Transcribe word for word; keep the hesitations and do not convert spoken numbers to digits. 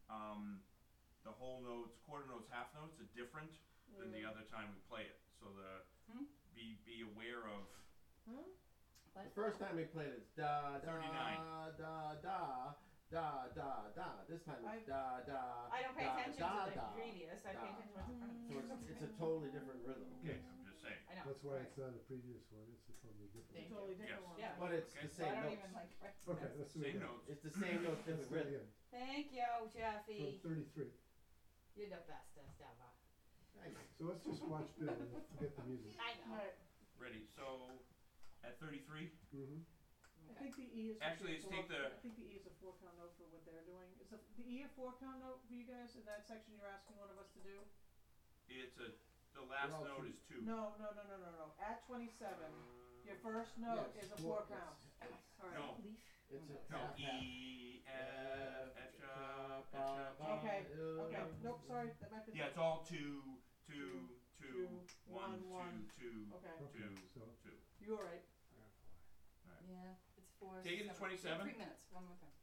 um, the whole notes, quarter notes, half notes are different than the other time we play it. So the Hmm? be be aware of. Hmm? The first time we played it's da da thirty-nine. da da da da da. This time I- it's da da. I don't pay da, attention da, to the da, previous, I pay da. attention to what's in front of me. So it's, it's a totally different rhythm. Okay, I'm just saying. I know. That's why right. it's not a previous one, it's a totally different Thank It's a one. totally different Yes. one. Yeah. But it's Okay. the So I same don't notes. even like recognize Okay, it. let's do it Same again. notes. It's the same notes, Let's different do it rhythm. again. Thank you, From Jeffy. thirty-three. You're the bestest ever. Thanks. So let's just watch Bill and forget the music. I know. Alright, Ready. So at thirty-three. Mm-hmm. I think the E is. Actually, a let's four- take the- I think the E is a four count note for what they're doing. Is the, the E a four count note for you guys in that section you're asking one of us to do? It's a. The last They're all note two. is two. No, no, no, no, no, no. At twenty-seven, your first note Yes, is a four- four count. it's- it's- Alright. No. Leaf. It's a No. half, half. E F F sharp F ba, sharp. ba, G. Okay, uh, okay. Nope, sorry, that might be. Yeah, it's all two, two, Two, two, one, one, one. two, two, Okay, Okay, two, so two. you were right. Yeah, it's four. Take it to seven- twenty-seven. Three minutes, one more time.